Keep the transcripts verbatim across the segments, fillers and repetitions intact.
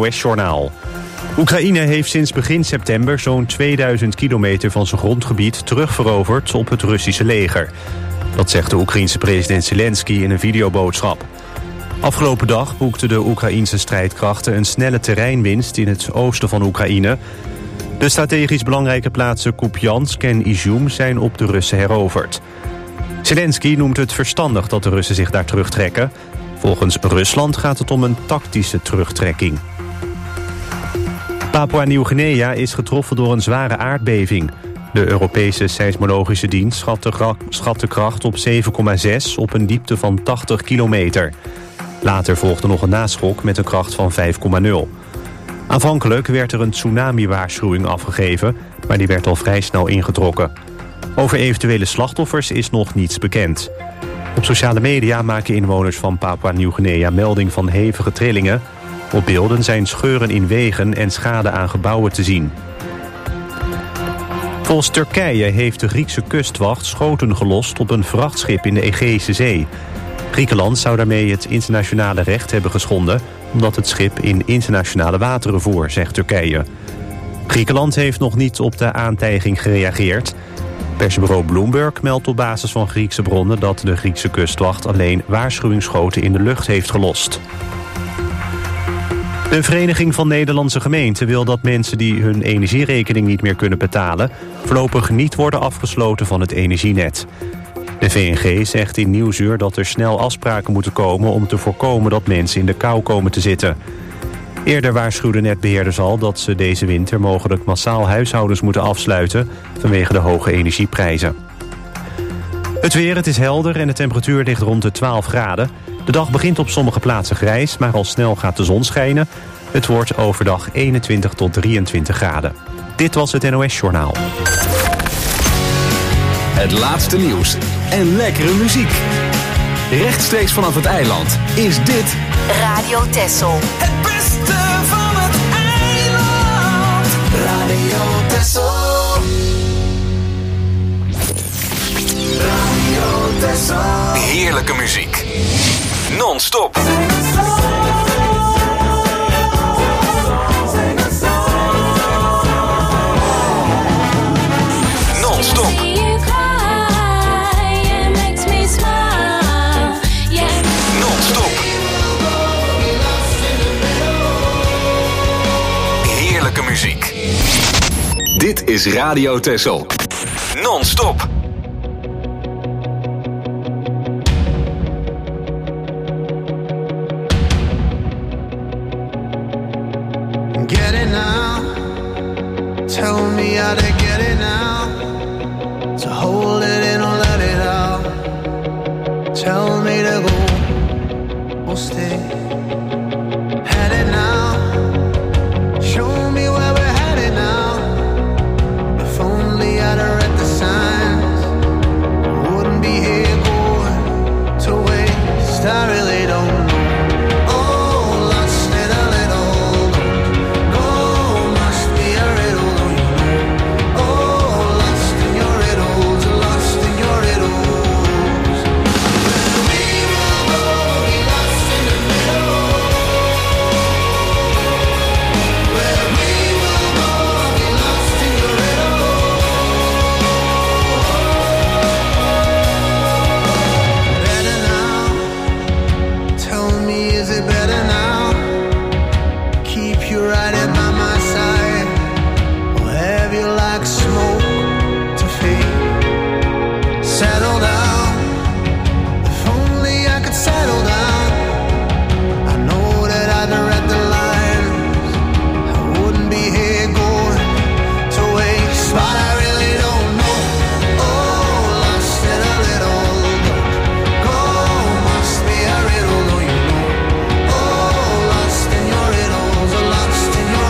O S-journaal. Oekraïne heeft sinds begin september zo'n tweeduizend kilometer van zijn grondgebied terugveroverd op het Russische leger. Dat zegt de Oekraïense president Zelensky in een videoboodschap. Afgelopen dag boekten de Oekraïense strijdkrachten een snelle terreinwinst in het oosten van Oekraïne. De strategisch belangrijke plaatsen Kupiansk en Izum zijn op de Russen heroverd. Zelensky noemt het verstandig dat de Russen zich daar terugtrekken. Volgens Rusland gaat het om een tactische terugtrekking. Papua-Nieuw-Guinea is getroffen door een zware aardbeving. De Europese seismologische dienst schat de, gra- schat de kracht op zeven komma zes op een diepte van tachtig kilometer. Later volgde nog een naschok met een kracht van vijf komma nul. Aanvankelijk werd er een tsunami-waarschuwing afgegeven, maar die werd al vrij snel ingetrokken. Over eventuele slachtoffers is nog niets bekend. Op sociale media maken inwoners van Papua-Nieuw-Guinea melding van hevige trillingen. Op beelden zijn scheuren in wegen en schade aan gebouwen te zien. Volgens Turkije heeft de Griekse kustwacht schoten gelost op een vrachtschip in de Egeïsche Zee. Griekenland zou daarmee het internationale recht hebben geschonden, omdat het schip in internationale wateren voer, zegt Turkije. Griekenland heeft nog niet op de aantijging gereageerd. Persbureau Bloomberg meldt op basis van Griekse bronnen dat de Griekse kustwacht alleen waarschuwingsschoten in de lucht heeft gelost. De Vereniging van Nederlandse Gemeenten wil dat mensen die hun energierekening niet meer kunnen betalen voorlopig niet worden afgesloten van het energienet. De V N G zegt in Nieuwsuur dat er snel afspraken moeten komen om te voorkomen dat mensen in de kou komen te zitten. Eerder waarschuwden netbeheerders al dat ze deze winter mogelijk massaal huishoudens moeten afsluiten vanwege de hoge energieprijzen. Het weer, het is helder en de temperatuur ligt rond de twaalf graden. De dag begint op sommige plaatsen grijs, maar al snel gaat de zon schijnen. Het wordt overdag eenentwintig tot drieëntwintig graden. Dit was het N O S-journaal. Het laatste nieuws en lekkere muziek. Rechtstreeks vanaf het eiland is dit Radio Texel. Het beste van het eiland. Radio Texel. Radio Texel. heerlijke muziek. Non-stop. Non-stop. Heerlijke muziek. Dit is Radio Texel. Non-stop. Get it now. Tell me how to get it now. To hold it in or let it out. Tell me to go or stay. Head it now. Show me where we're headed now. If only I'd have read the signs, I wouldn't be here going to waste. I really don't know. Oh, lost in a little. No, must be a riddle. Don't you know? Oh, lost in your riddles, lost in your riddles. We will go, be lost in the middle. Where we will go, be lost in your riddle. Better now. Tell me, is it better now? Keep you right at by my side, or have you like smoke to fade? Settle down. If only I could settle down. I know that I'd read the lines. I wouldn't be here going to waste, but I really don't know. Oh, lost in a little. Go, must be a riddle, don't you know? Oh, lost in your riddles, lost in your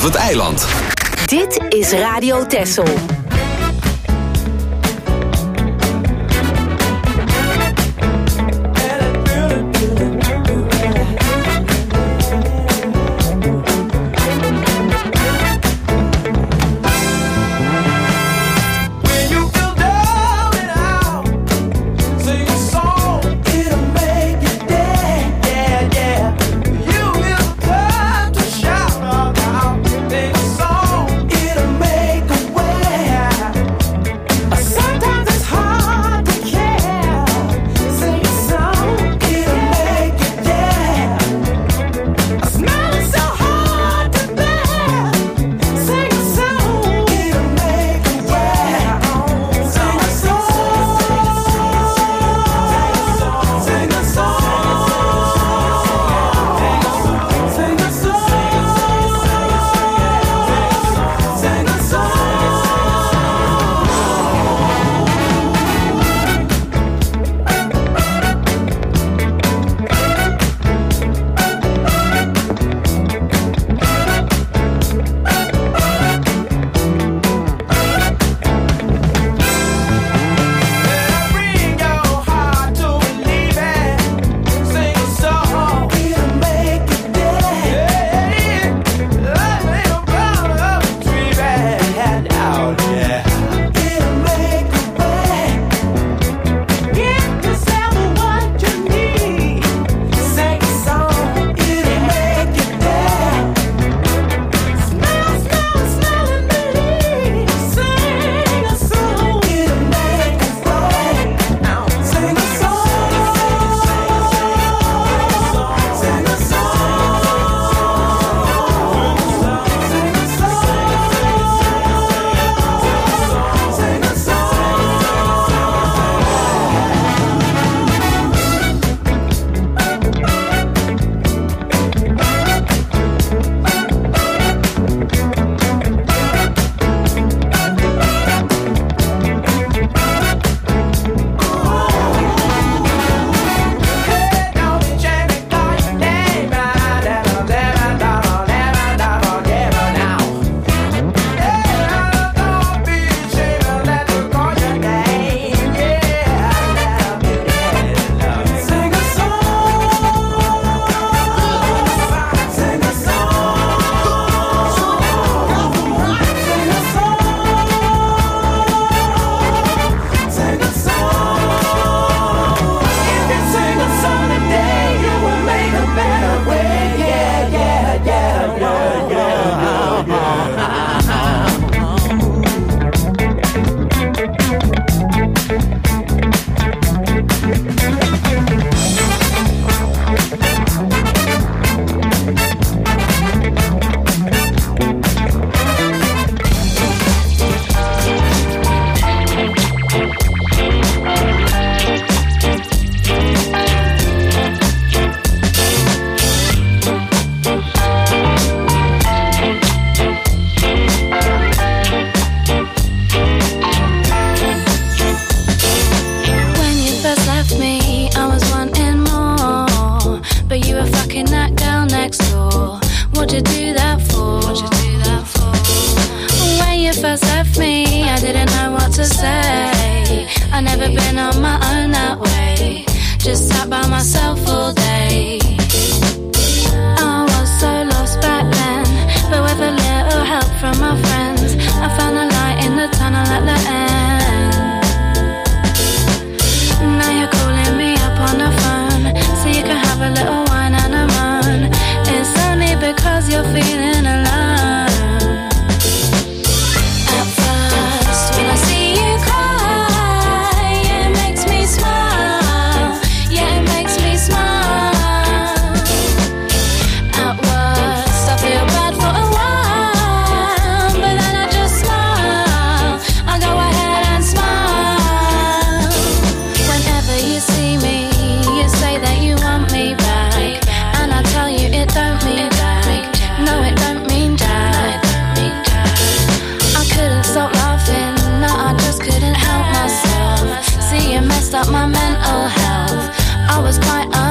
vanaf het eiland. Dit is Radio Texel.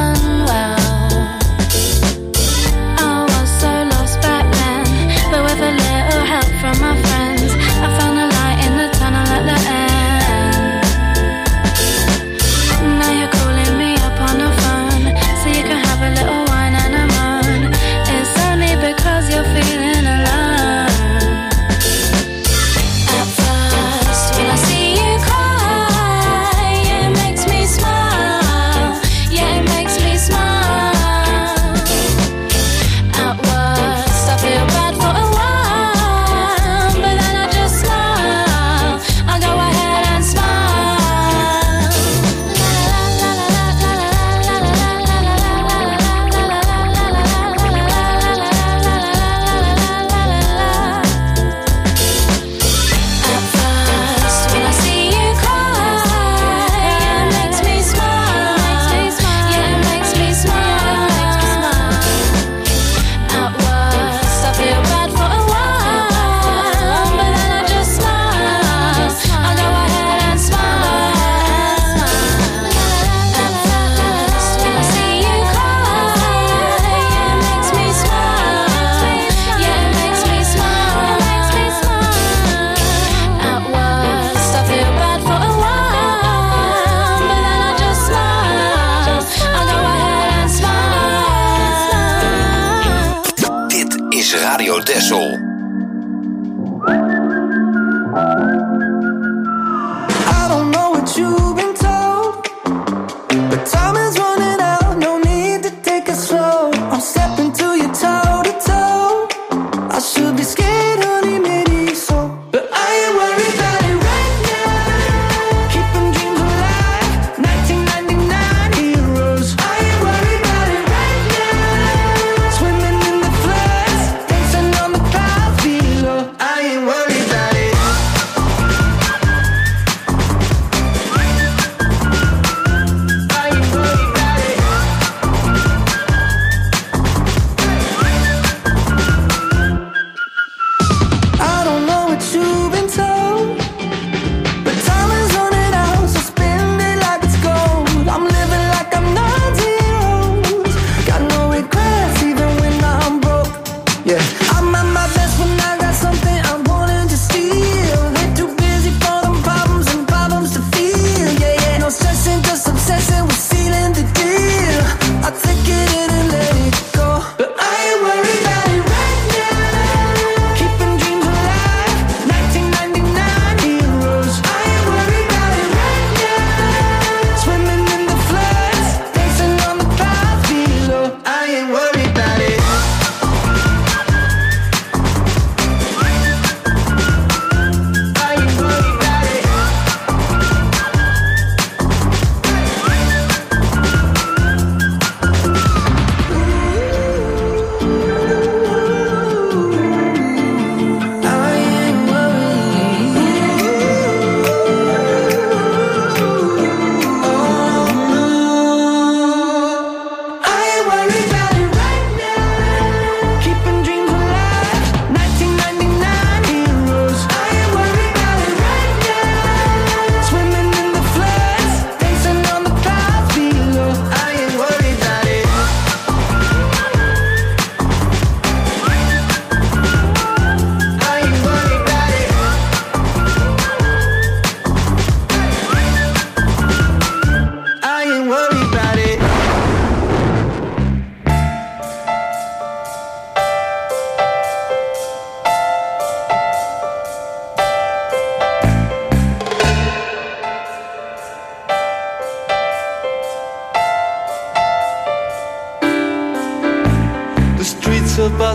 But with a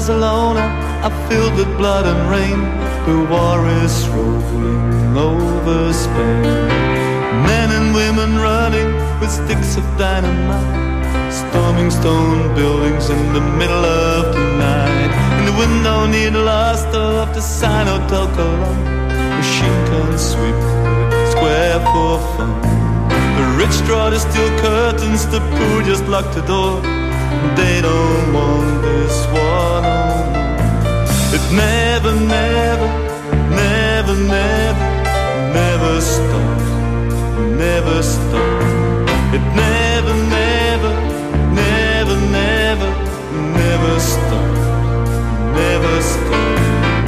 Barcelona are filled with blood and rain. The war is rolling over Spain. Men and women running with sticks of dynamite, storming stone buildings in the middle of the night. In the window near the last of the sign Hotel Colón, machine guns sweep the square for fun. The rich draw the steel curtains, the poor just lock the door. They don't want this war no more. It never, never, never, never, never stops, never stops. It never, never, never, never, never stops, never stops.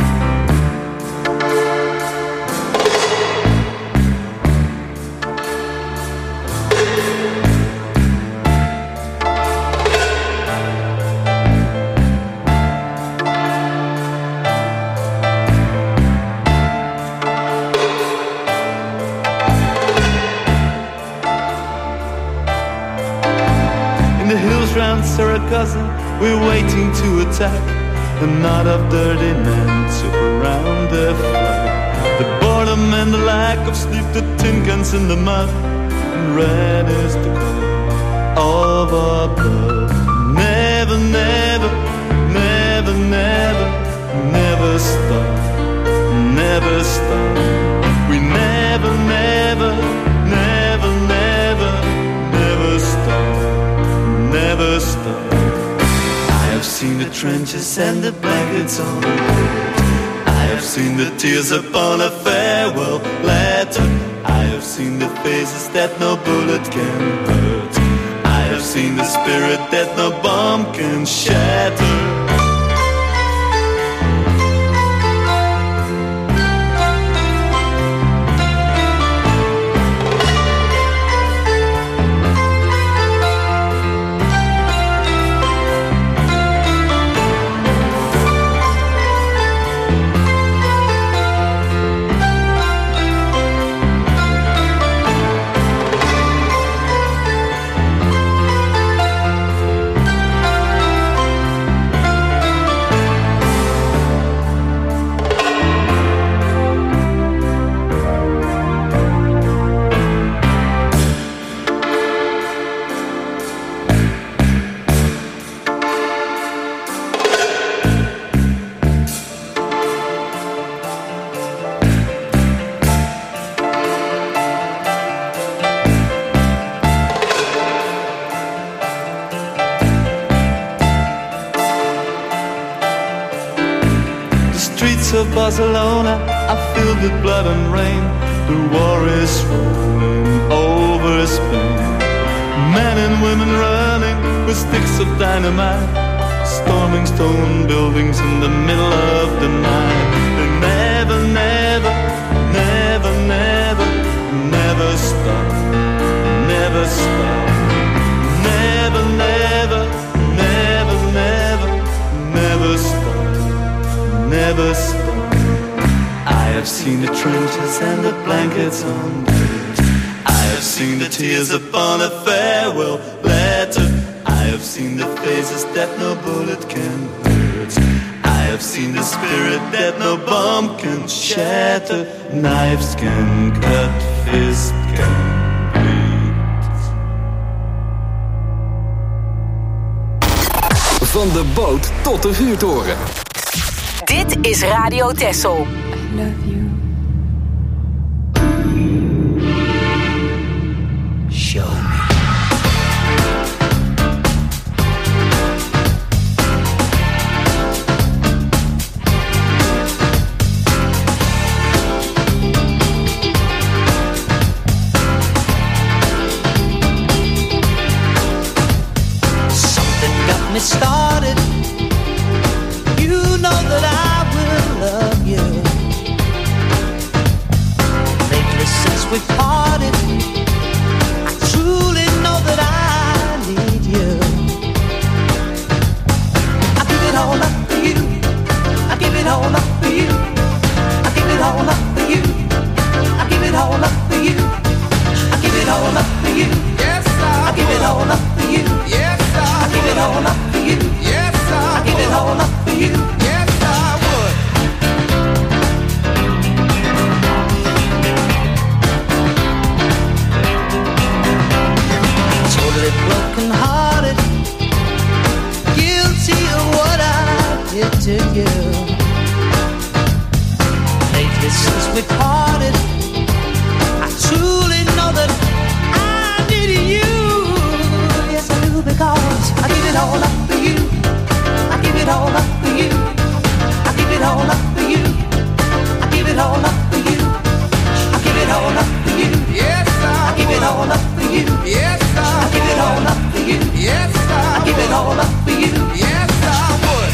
Saragossa, we're waiting to attack. A knot of dirty men surround their flag. The boredom and the lack of sleep, the tin cans in the mud, and red is the color of our blood. Never, never, never, never, never stop, never stop. We never, never, never, never, never stop, never stop. I have seen the trenches and the blankets on the road. I have seen the tears upon a farewell letter. I have seen the faces that no bullet can hurt. I have seen the spirit that no bomb can shatter. Of Barcelona are filled with blood and rain. The war is rolling over Spain. Men and women running with sticks of dynamite, storming stone buildings in the middle of the night. They never, never, never, never, never stop, never stop. Never, never, never, never, never stop, never stop. I have seen the trenches and the blankets on bed. I have seen the tears upon a farewell letter. I have seen the faces that no bullet can hurt. I have seen the spirit that no bomb can shatter. Knives can cut, fists can beat. Van de boot tot de vuurtoren. Dit is Radio Texel. I love you. Show me. Something got me started. You know that I will love you. we parted, I truly know that I needed you. Yes, I do, because I give it all up for you. I give it all up for you. I give it all up for you. I give it all up for you. I give it all up for you. Yes, I give it all up for you. Yes, I give it all up for you. Yes, I give it all up for you. Yes, I would.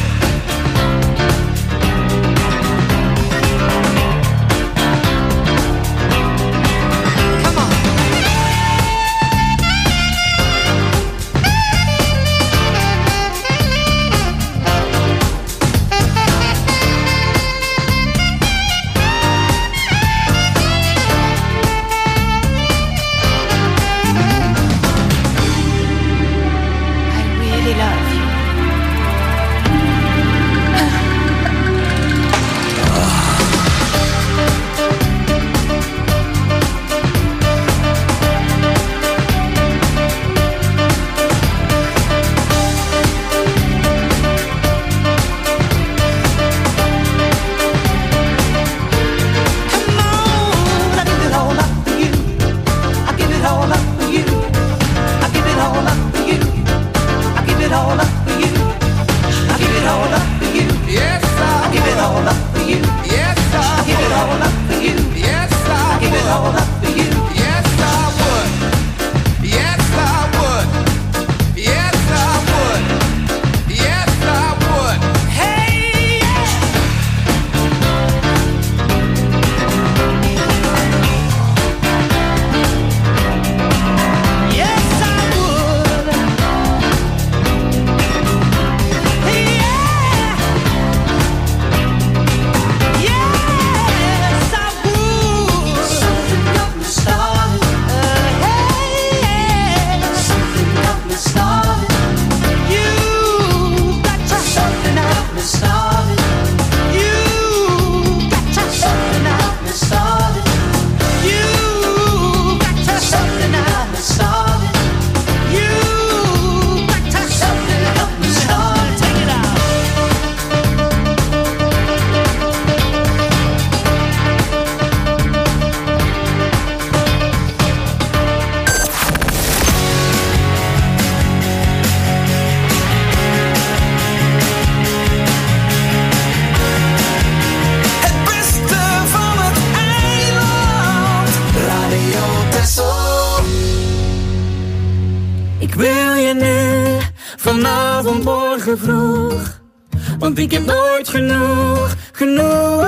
Vroeg, want ik heb nooit genoeg, genoeg.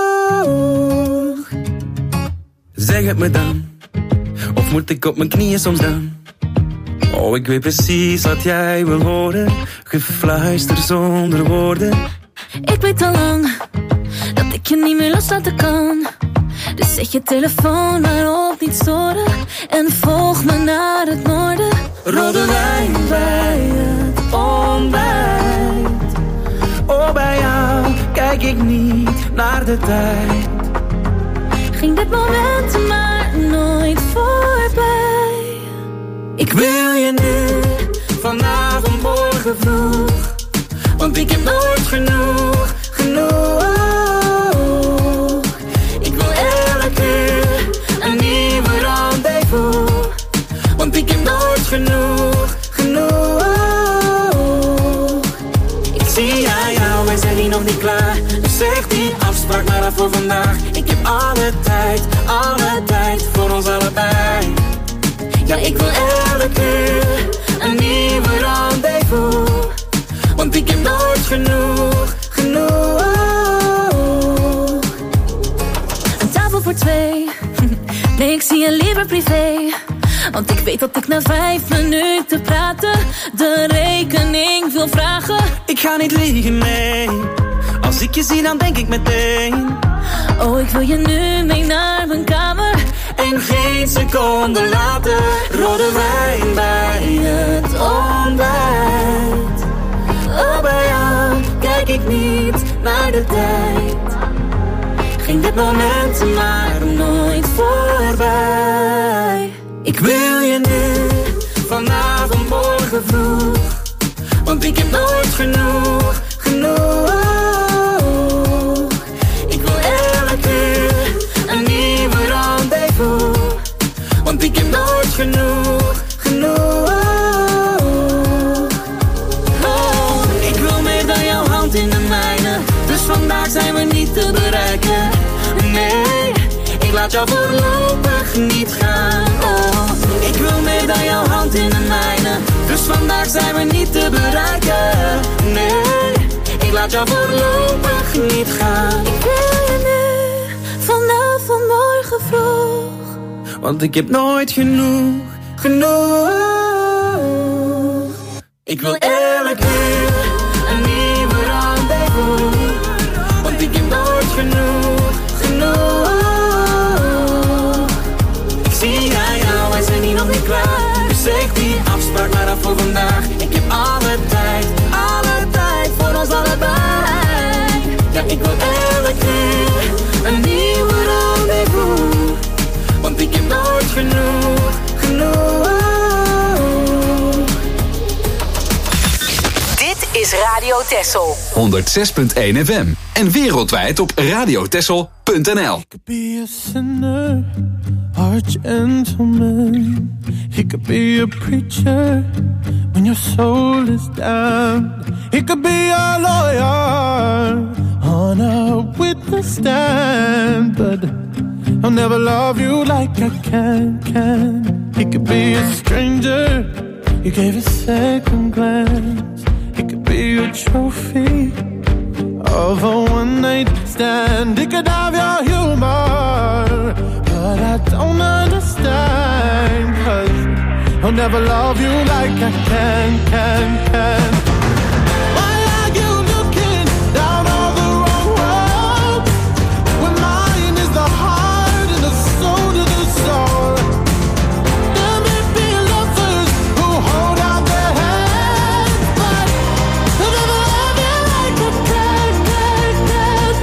Zeg het me dan, of moet ik op mijn knieën soms dan? Oh, ik weet precies wat jij wil horen, gefluister zonder woorden. Ik weet al lang, dat ik je niet meer loslaten kan. Dus zet je telefoon maar op niet storen, en volg me naar het noorden. Rode wijn bij het ontbijt. Oh, bij jou kijk ik niet naar de tijd. Ging dit moment maar nooit voorbij. Ik wil je nu, vanavond, morgen vroeg. Want ik heb nooit genoeg, genoeg. Ik wil elke uur een nieuwe rendezvous. Want ik heb nooit genoeg, genoeg. Ik zie aan jou, wij zijn hier nog niet klaar. Dus zeg die afspraak maar af voor vandaag. Ik heb alle tijd, alle tijd voor ons allebei. Ja, ik wil elke uur een nieuwe rendezvous. Want ik heb nooit genoeg, genoeg. Een tafel voor twee. Nee, ik zie je liever privé. Want ik weet dat ik na vijf minuten praten de rekening wil vragen. Ik ga niet liegen, nee. Als ik je zie, dan denk ik meteen. Oh, ik wil je nu mee naar mijn kamer. En geen seconde later, rode wijn bij het ontbijt. Oh, bij jou kijk ik niet naar de tijd. Ging dit moment maar nooit voorbij. Ik wil je nu, vanavond, morgen vroeg. Want ik heb nooit genoeg, genoeg. Ik wil elke uur jou voorlopig niet gaan. Oh, ik wil meer dan jouw hand in de mijne. Dus vandaag zijn we niet te bereiken. Nee, ik laat jou voorlopig niet gaan. Ik wil je nu, vanavond, morgen vroeg. Want ik heb nooit genoeg, genoeg. Ik wil elke uur een nieuwe rendezvous. Want ik heb nooit genoeg, genoeg. Ik zie aan jou, wij zijn hier nog niet klaar. Dus zeg die afspraak maar af voor vandaag. Ik heb alle tijd, alle tijd voor ons allebei. Ja, ik wil elke uur een nieuwe rendezvous. Want ik heb nooit genoeg, genoeg. Dit is Radio Texel. honderdzes punt één F M. En wereldwijd op radiotexel punt n l. He could be a sinner or a gentleman. He could be a preacher when your soul is down. He could be a lawyer on a witness stand. But I'll never love you like I can, can. He could be a stranger you gave a second glance. He could be a trophy of a one-night stand. He could have your humor, but I don't understand. Cause I'll never love you like I can, can, can. Why are you looking down on the wrong road when mine is the heart and the soul to the soul? There may be lovers who hold out their hands, but I'll never love you like I can, can, can.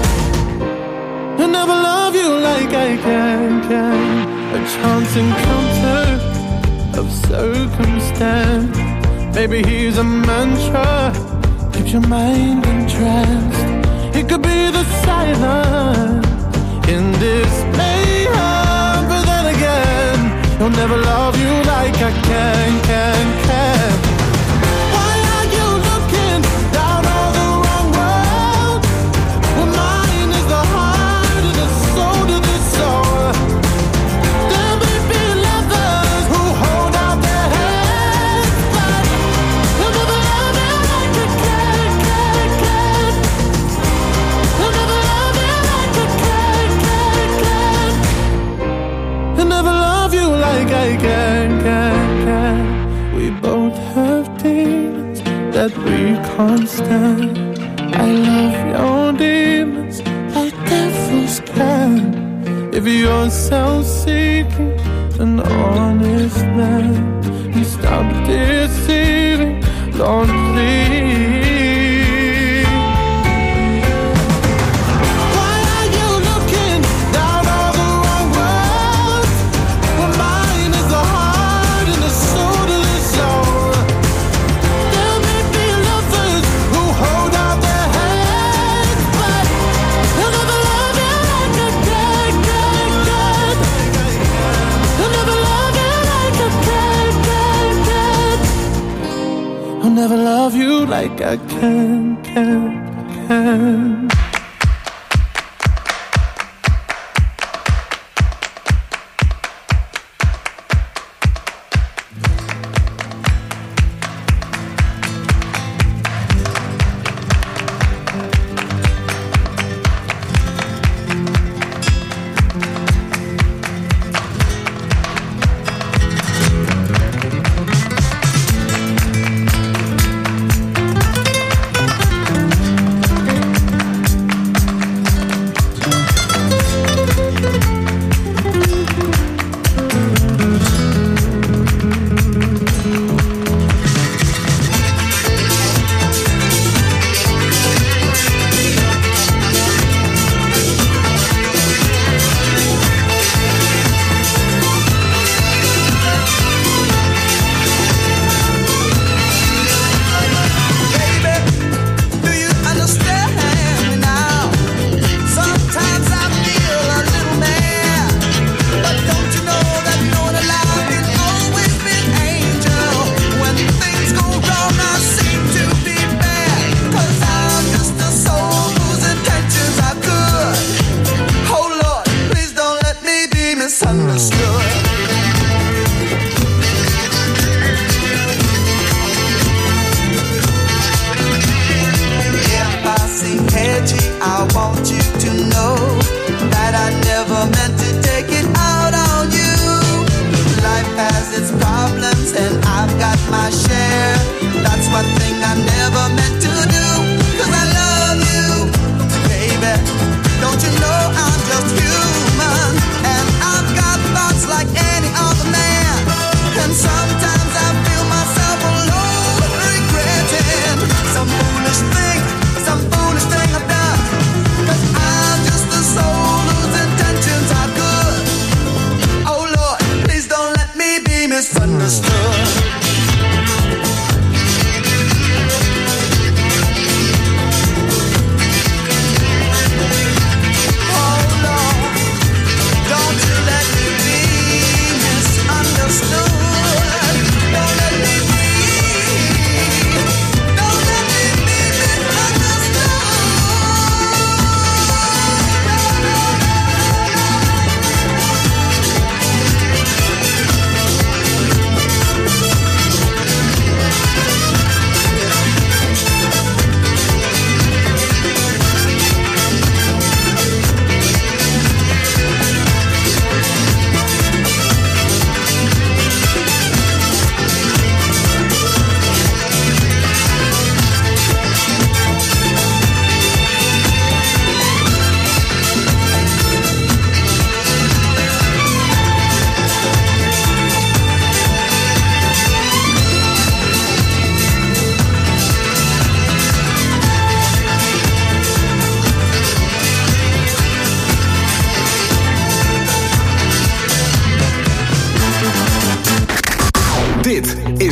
I'll never love you like I can, can. A chance encounter of circumstance. Maybe he's a mantra, keeps your mind entranced. It could be the silence in this mayhem, but then again, he'll never love you like I can, can, can. Why are you looking down on the wrong road when mine is the heart and the soul to the soul? There may be lovers who hold out their hands, but they'll never love you like I can, can, can. They'll never love you like I can, can, can. They'll never love you like I can, can, can. We both have demons that we can't stand. I love your demons like devils can. If you're self-seeking, an honest man, and stop deceiving, Lord, please. Why are you looking down on the wrong road when mine is the heart and the soul to the soul? There may be lovers who hold out their hands, but they'll never love you like I can, can, can. They'll never love you like I can, can, can. I'll never love you like I can, can, can.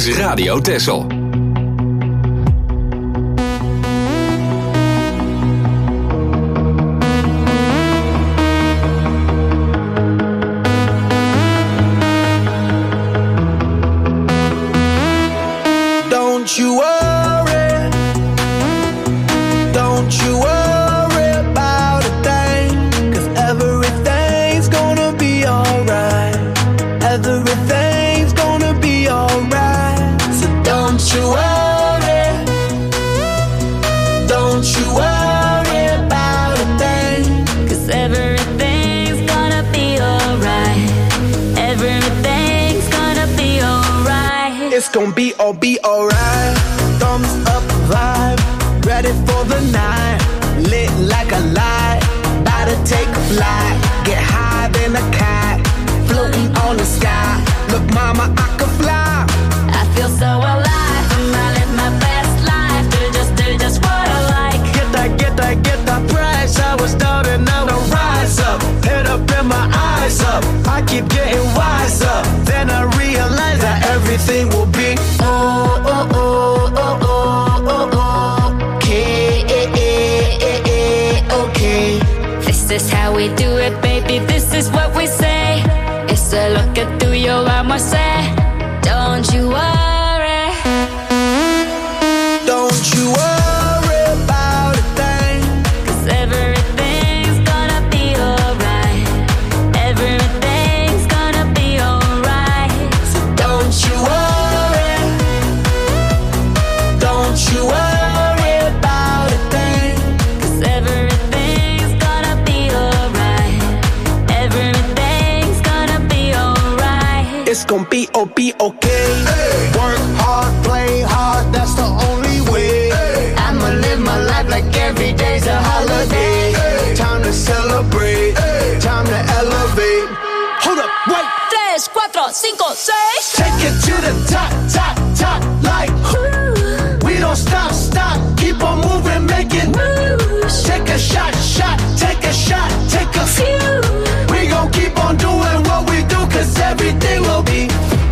Radio Texel. Don't you worry, don't you worry about a thing, 'cause everything's gonna be alright. Everything's gonna be alright. So don't you worry, don't you worry about a thing, 'cause everything's gonna be alright. Everything's gonna be alright. it's gonna be all be alright. Thumbs up vibe, ready for the night. Lit like a light, about to take a flight. Get higher than a cat, floating on the sky. Look mama, I can fly. I feel so alive, and I live my best life. Do just, do just what I like. Get that, get that, get that price. I was down and now I rise up. Head up and my eyes up. I keep getting wiser. Then I realize that everything will be oh, oh, oh, oh, oh, oh, oh. Okay, eh, eh, eh, eh, okay. This is how we do it, baby. This is what we say. It's a look at through your arm, I say. Don't you worry. Don't you worry about a thing, 'cause everything's gonna be alright. Everything's gonna be alright. so don't you worry. Don't you worry about a thing, 'cause everything's gonna be alright. Everything's gonna be alright. it's gonna be oh be okay. Hey. Work hard, play hard, that's the only way. Hey. I'ma live my life like every day's a holiday. Hey. Time to celebrate, hey. Time to elevate. Hold up, wait. Tres, cuatro, cinco, seis. Take it to the top, top, top, like Ooh. we don't stop, stop, keep on moving, make it. Ooh. Take a shot, shot, take a shot, take a few. We gon' keep on doing what we do, 'cause everything will be.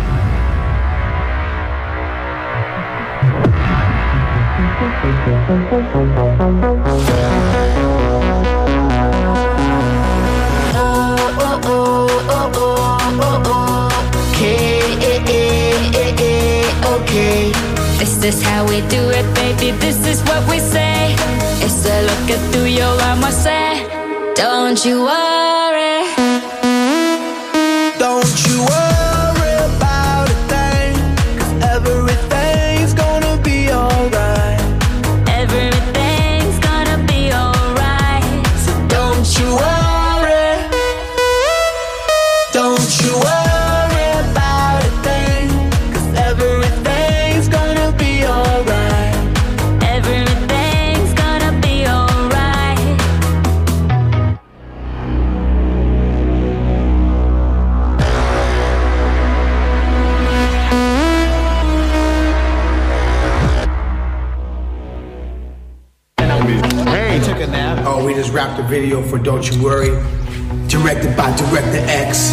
Oh, oh, oh, oh, oh, oh, oh. Okay, eh, eh, eh, eh, okay. This is how we do it, baby. This is what we say. It's a look at through your arm, I say. Don't you worry. Don't you worry about a thing, 'cause everything's gonna be alright. Everything's gonna be alright. So don't you worry. Don't you worry about a thing, 'cause everything's gonna be alright. Everything's gonna be alright. Hey, took a nap. Oh, we just wrapped a video for Don't You Worry, directed by Director X.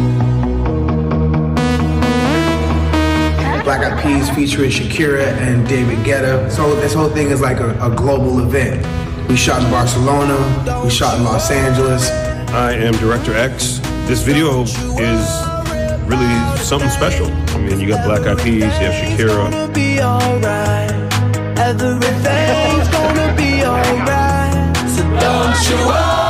Black Eyed Peas featuring Shakira and David Guetta. So this whole thing is like a, a global event. We shot in Barcelona, we shot in Los Angeles. I am Director X. This video is really something special. I mean, you got Black Eyed Peas, you have Shakira. Gonna be alright. Everything's gonna be alright. So don't you worry.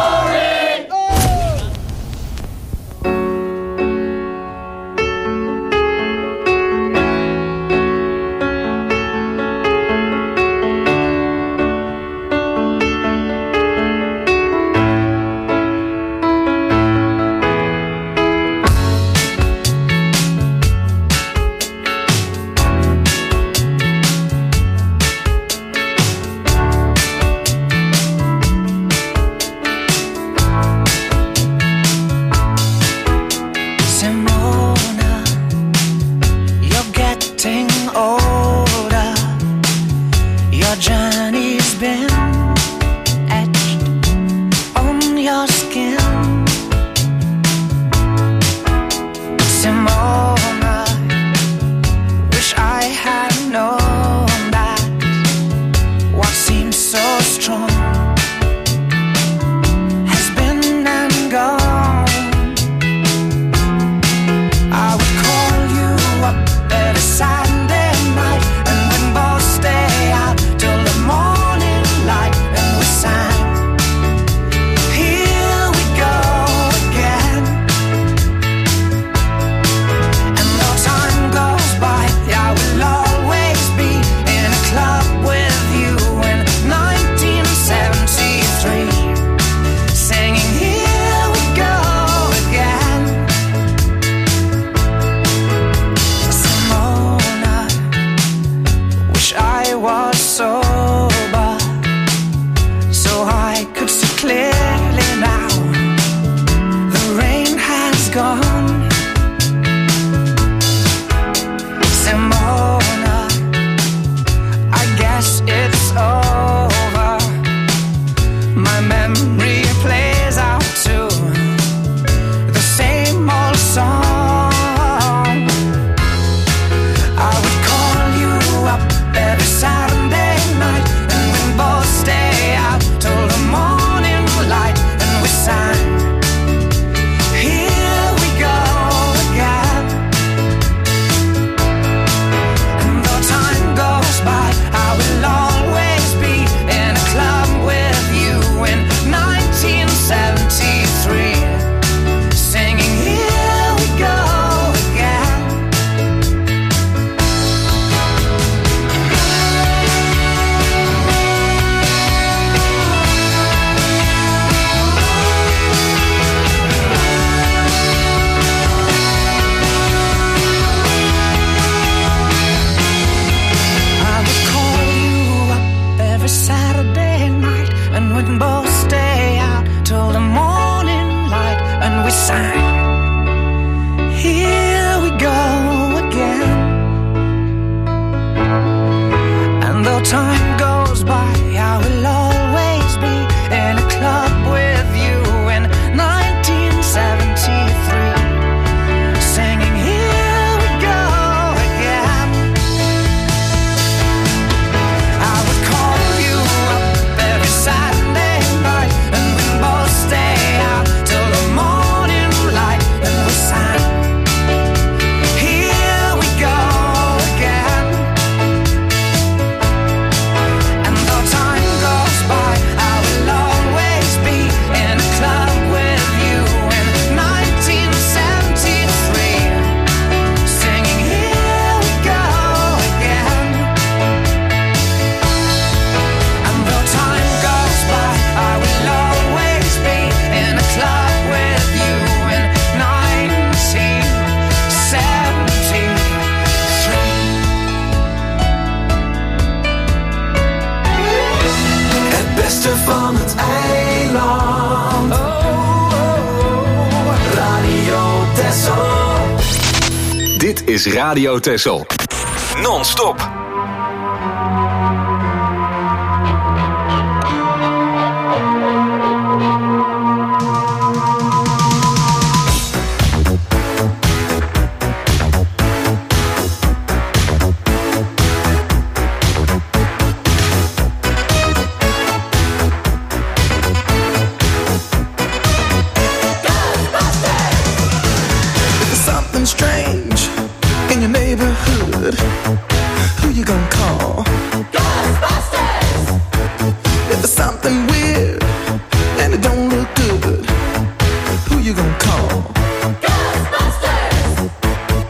we sang. Here we go again. And though time goes by, I will always be in a club with you in nineteen seventy-three, singing here we go again. I would call you up every Saturday night, and we'd both stay out till the morning light, and we sang here we go again. And though time goes by, I will always be in a club with you in nineteen seventy-three, singing here we go again. And though time goes by, I will always be in a club with you in nineteen seventy-three. Het beste van het eiland. Radio Texel. Dit is Radio Texel. Non-stop. There's something strange in your neighborhood. Who you gonna call? Ghostbusters! If there's something weird and it don't look good, who you gonna call? Ghostbusters!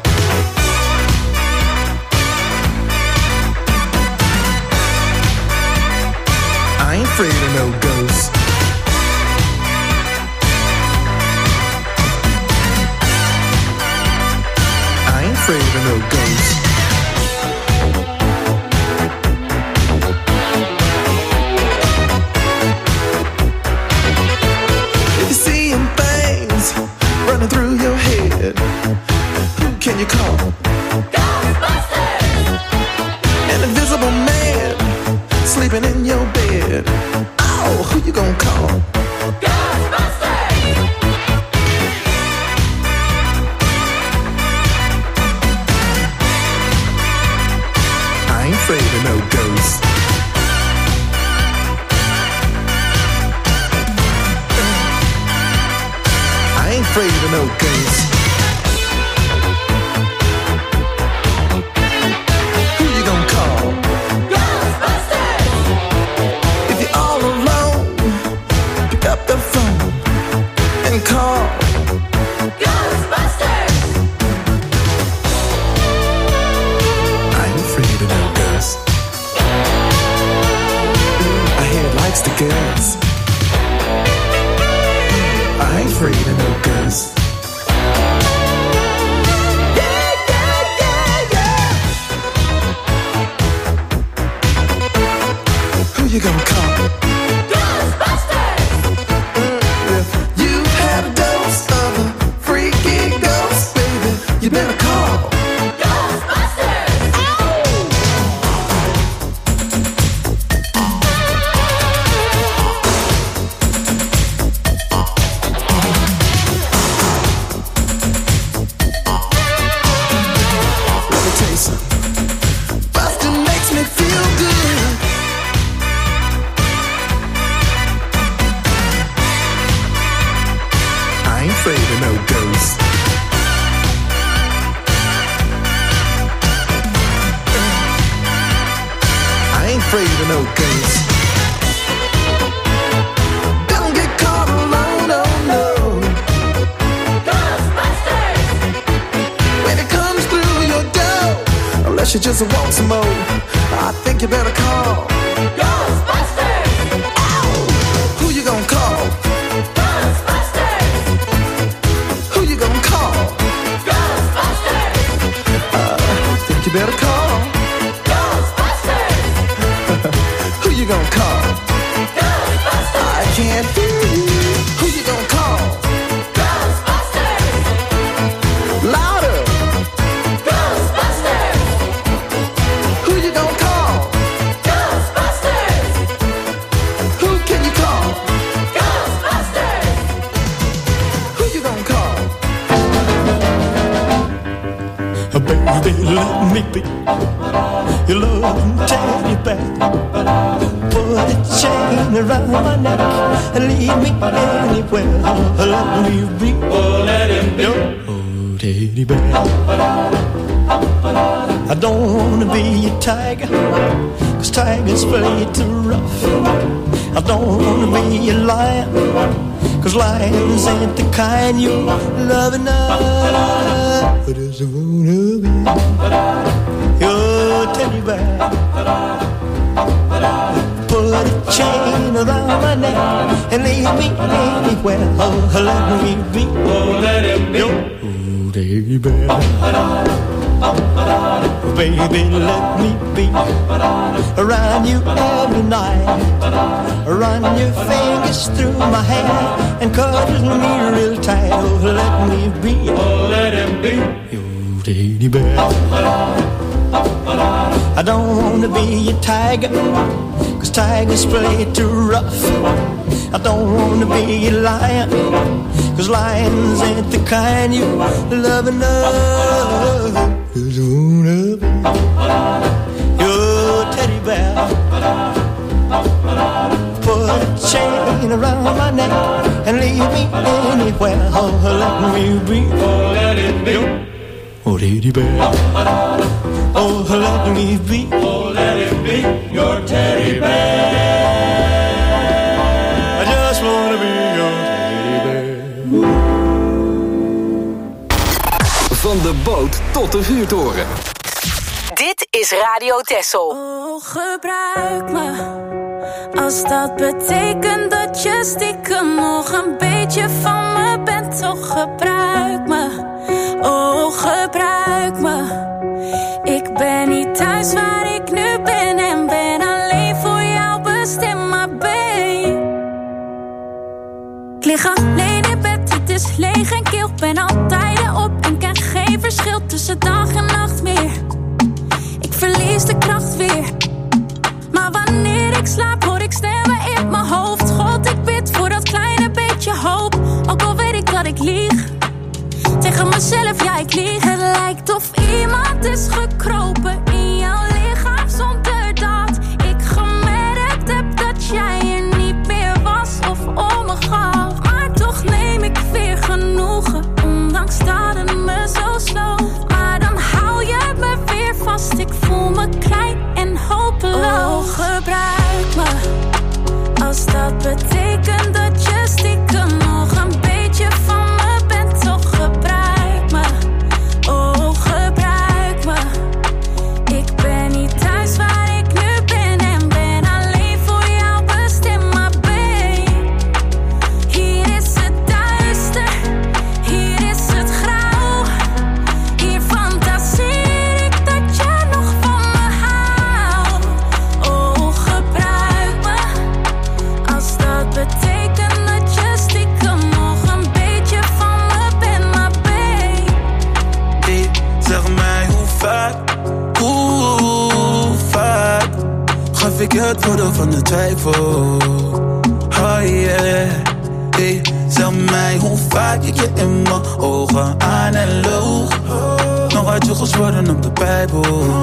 I ain't afraid of no ghosts. I ain't afraid of no ghosts. If you're seeing things running through your head, who can you call? Ghostbusters! An invisible man sleeping in your bed. Oh, who you gonna call? Ghostbusters! I ain't afraid of no ghosts. I ain't afraid of no ghosts. Who you gonna call? Ghostbusters! If you're all alone, pick up the phone and call Ghostbusters! I ain't afraid of no ghosts. I hear it likes the girls. I ain't afraid of no ghosts. Yeah, yeah, yeah, yeah. Who you gonna call? Ghostbusters! If you've had a dose of a freaky ghost, baby, you better call Ghostbusters! Let me tell you something. Bustin' makes me feel good. I ain't afraid of no ghosts. I ain't afraid of no ghosts. Don't get caught alone, oh no. Ghostbusters! When it comes through your door, unless you just want some more, I think you better call Ghostbusters! Ow! Who you gonna call? Ghostbusters! Who you gonna call? Ghostbusters! Uh, I think you better call Ghostbusters! Who you gonna call? Ghostbusters! I can't hear you. Who you gonna call? Ghostbusters! baby, let me be your love teddy bear. Put a chain around my neck and leave me anywhere. Let me be, oh, let him be your teddy bear. I don't wanna be a tiger, 'cause tigers play too rough. I don't wanna be a lion, 'cause lions ain't the kind you love enough. But I just wanna be your teddy bear. Put a chain around my neck and leave me anywhere. Oh, let me be, oh, let him be your teddy bear. Baby, let me be around you every night. Run your fingers through my hair and cuddle me real tight. Oh, let me be, oh, let him be your teddy bear. I don't wanna be a tiger, 'cause tigers play too rough. I don't wanna be a lion, 'cause lions ain't the kind you love enough. Just wanna be your teddy bear. Put a chain around my neck and leave me anywhere. Oh, let me be, oh, let it be your teddy bear. Oh, let me be, oh, let it be your teddy bear. I just wanna be your teddy bear. Van de boot tot de vuurtoren. Dit is Radio Texel. Oh, gebruik me, als dat betekent dat je stiekem nog een beetje van me bent. Toch gebruik me, oh, gebruik me. Ik ben niet thuis waar ik nu ben en ben alleen voor jou bestemd, maar babe. Ik lig alleen in bed, het is leeg en kil. Ben altijd op en krijg geen verschil tussen dag en nacht meer. Ik verlies de kracht weer, maar wanneer ik slaap hoor ik stemmen in mijn hoofd. God, ik bid voor dat kleine beetje hoop, ook al weet ik dat ik lieg. Tegen mezelf, ja, ik lieg. Het lijkt of iemand is gekropen in jouw lichaam zonder dat ik gemerkt heb dat jij er niet meer was of om me gaf. Maar toch neem ik weer genoegen, ondanks dat het me zo sloot. Maar dan hou je me weer vast, ik voel me klein en hopeloos. Oh, gebruik me, als dat betekent dat je stiekem nog een beetje van me bent. Toch gebruik me, oh, gebruik me. Ik ben niet thuis waar ik nu ben en ben alleen voor jou bestemd, maar babe. Hier is het duister, hier is het grauw. Hier fantaseer ik dat je nog van me houdt. Oh, gebruik me, als dat betekent dat je stiekem nog een beetje van me bent, maar babe. Hey, zeg mij hoe vaak, hoe vaak gaf ik het voordeel van de twijfel. Oh yeah. Hey, zeg mij hoe vaak ik je in mijn ogen aan en loog. Nog had je gezworen op de Bijbel.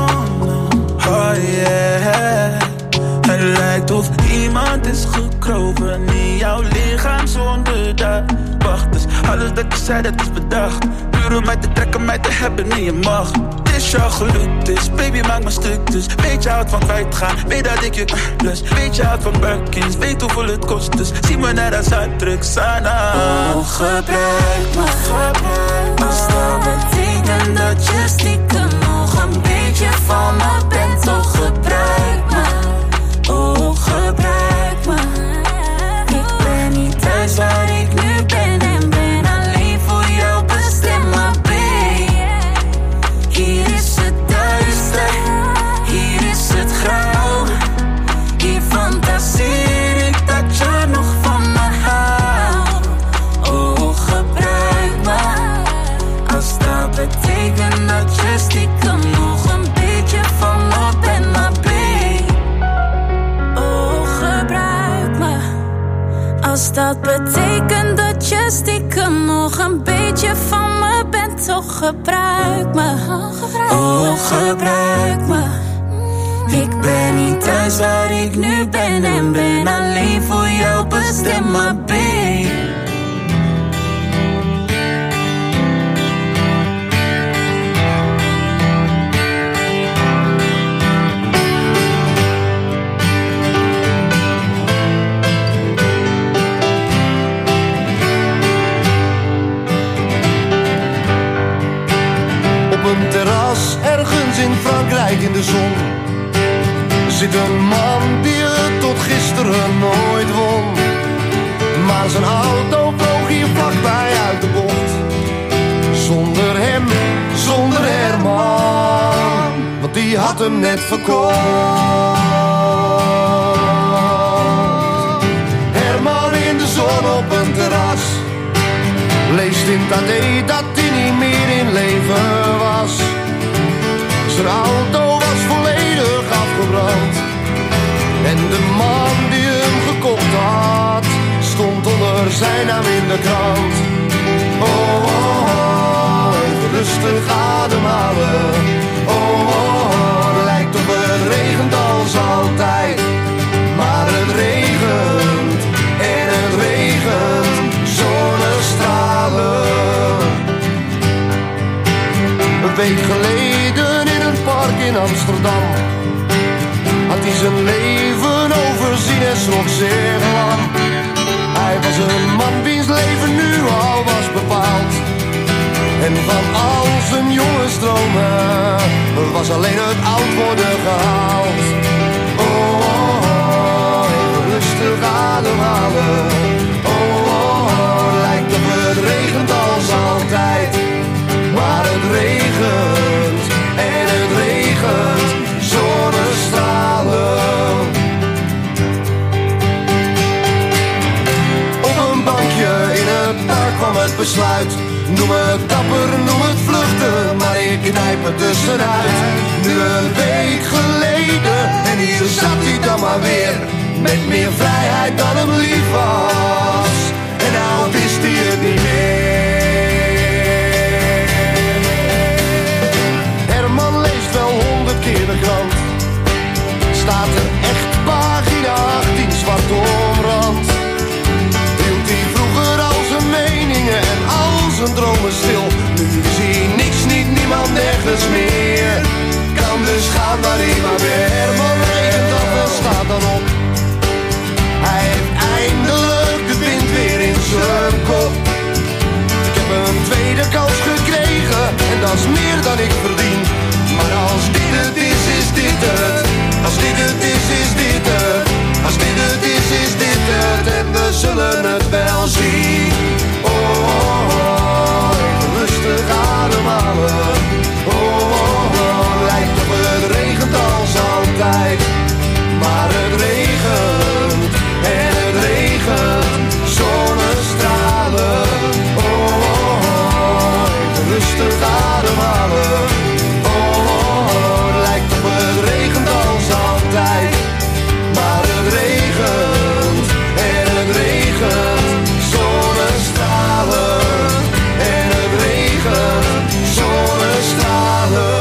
Oh yeah. Het lijkt of iemand is gekropen in jouw lichaam zonder dat. Wacht eens, alles dat je zei dat is bedacht. Puur om mij te trekken, mij te hebben in je macht. Het is jou gelukt, dus baby maak me stuk dus. Weet je houdt van kwijtgaan, weet dat ik je lust. Weet je houdt van Birkins, weet hoeveel het kost dus. Zie me net als uitdruk, Sana. Oh, gebruik me, gebruik me. Als dat betekent dat je stiekem nog een beetje van me bent. Toch gebruik me, oh, gebruik me. Ik ben niet thuis waar ik nu ben en ben alleen voor jou bestemd, maar babe. Hier is het duister, hier is het grauw. Hier fantaseer ik dat je nog van me houdt. Oh, gebruik me, als dat betekent dat je stiekem nog een beetje van me bent, maar babe. Oh, gebruik me, als dat betekent dat je stiekem nog een beetje van me bent. toch gebruik me. Oh, gebruik me. Ik ben niet thuis waar ik nu ben en ben alleen voor jou bestemd, maar babe. Een terras ergens in Frankrijk in de zon zit een man die het tot gisteren nooit won. Maar zijn auto vloog hier vlakbij uit de bocht. Zonder hem, zonder Herman, want die had hem net verkocht. Herman in de zon op een terras leest in het A D dat hij niet meer in leven was. Zijn auto was volledig afgebrand en de man die hem gekocht had stond onder zijn naam in de krant. Oh, oh, oh, even rustig ademhalen. Oh, oh, oh, lijkt op het regent als altijd, maar het regent en het regent zonnestralen. Een week geleden in een park in Amsterdam had hij zijn leven overzien en schrok zeer lang. Hij was een man wiens leven nu al was bepaald. En van al zijn jonge stromen was alleen het oud worden gehaald. Oh, oh, oh, even rustig ademhalen. Oh, oh, oh, lijkt op het regent als altijd, maar het regent en het regent zonnestralen. Op een bankje in het park kwam het besluit. Noem het dapper, noem het vluchten, maar ik knijp het tussenuit. Nu een week geleden en hier zat hij dan maar weer, met meer vrijheid dan hem lief was. En nou wist hij het niet meer. Herman leest wel honderd keer de krant. Staat er echt pagina achttien zwart omrand. Hield hij vroeger al zijn meningen en al zijn dromen stil. Nu zie hij niks, niet niemand, nergens meer. Kan dus gaan waar hij maar weer. Herman regent af en staat dan op. Hij heeft eindelijk de wind weer in zijn kop. Ik heb een tweede kans gekregen en dat is meer dan ik verdien. Maar als dit het is, is dit het. Als dit het is, is dit het. Als dit het is, is dit het. En we zullen het wel zien. Oh, oh, oh, even rustig ademhalen. Oh, oh, oh, lijkt op het regent als altijd, maar het regent en het regent zonnestralen. Oh, oh, oh, even rustig ademhalen. Oh, oh, oh, lijkt op het regent als altijd, maar het regent en het regent zonnestralen. En het regent zonnestralen.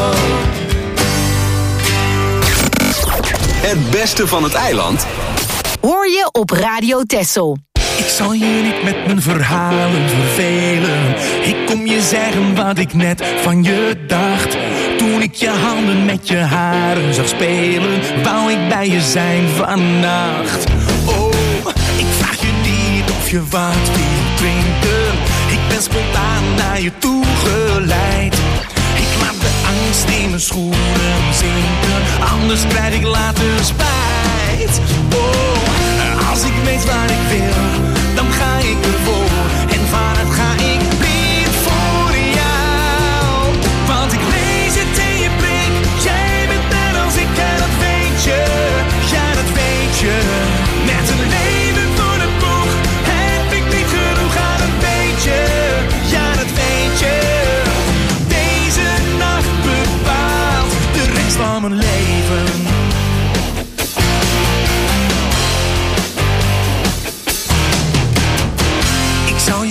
Het beste van het eiland hoor je op Radio Texel. Ik zal je niet met mijn verhalen vervelen. Ik kom je zeggen wat ik net van je dacht. Toen ik je handen met je haren zag spelen, wou ik bij je zijn vannacht. Oh, ik vraag je niet of je wat wil drinken. Ik ben spontaan naar je toe geleid. Ik laat de angst in mijn schoenen zinken, anders krijg ik later spijt. Oh, als ik weet waar ik wil, dan ga ik ervoor. En vanuit ga ik blind voor jou. Want ik lees het in je blik. Jij bent net als ik en dat weet je. Ja, dat weet je. Met een leven voor de boeg heb ik niet genoeg aan een beetje. Ja, dat weet je.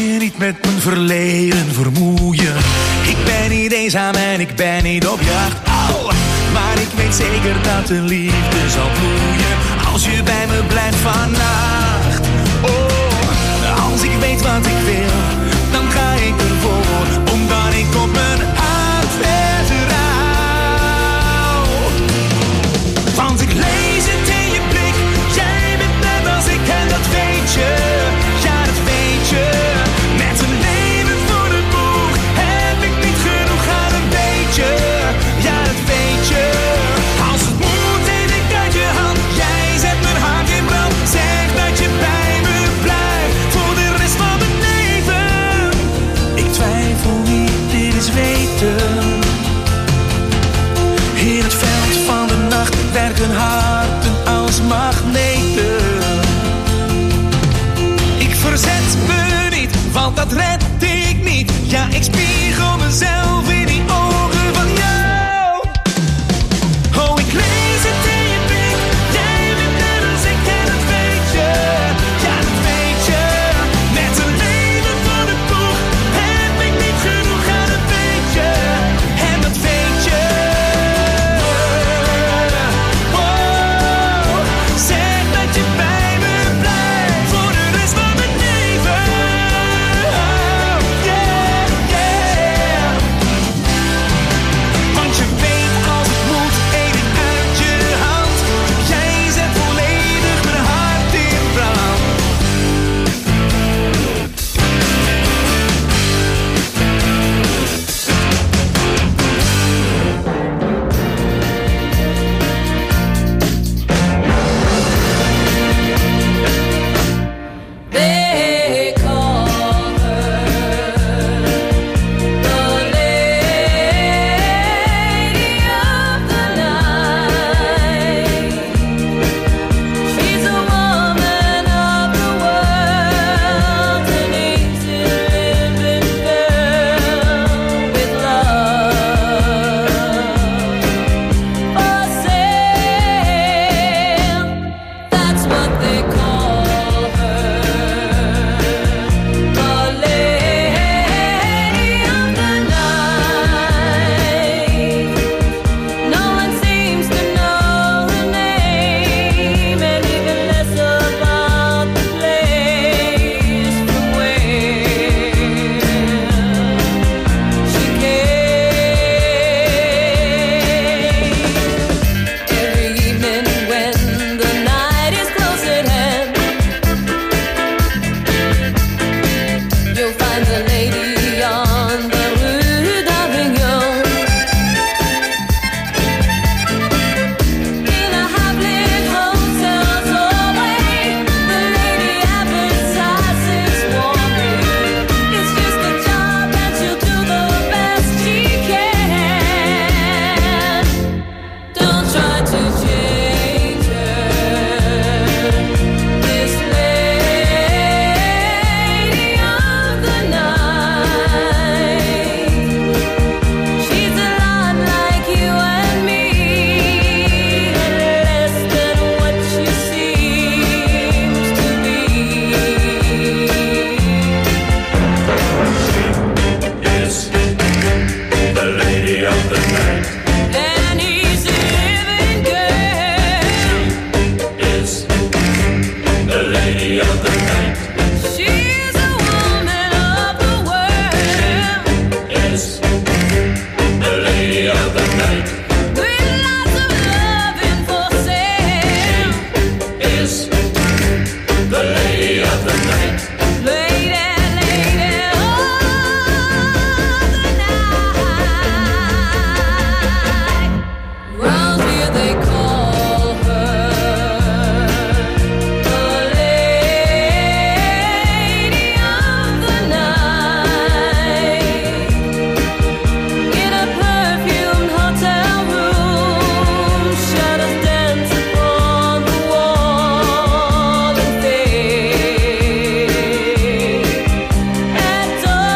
je niet met mijn verleden vermoeien. Ik ben niet eenzaam en ik ben niet op jacht. Oh, maar ik weet zeker dat de liefde zal bloeien als je bij me blijft vannacht. Oh, als ik weet wat ik wil, dan ga ik ervoor, omdat ik op mijn hart vertrouw. Want ik lees het in je blik, jij bent net als ik en dat weet je. Ja, dat weet je. Met een leven voor de boeg heb ik niet genoeg aan een beetje. Ja, dat weet je. Als het moet neem ik uit je hand, jij zet mijn hart in brand. Zeg dat je bij me blijft voor de rest van mijn leven. Ik twijfel niet, dit is weten. In het veld van de nacht werken harten als magneten. Ik verzet me niet, want dat red ik niet. Ja, ik spier